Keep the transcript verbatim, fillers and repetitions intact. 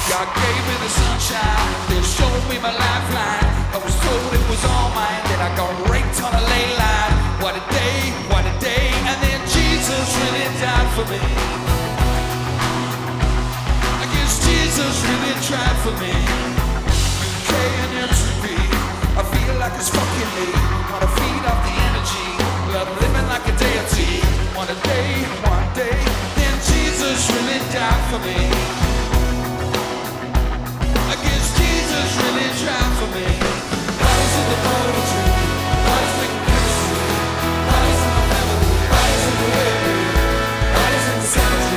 God gave me the sunshine, then showed me my lifeline. I was told it was all mine, then I got raped on a ley line. What a day, what a day, and then Jesus really died for me. I guess Jesus really tried for me. U K and M T V, I feel like it's fucking me. Wanna feed off the energy, love living like a deity. One day, one day, then Jesus really died for me.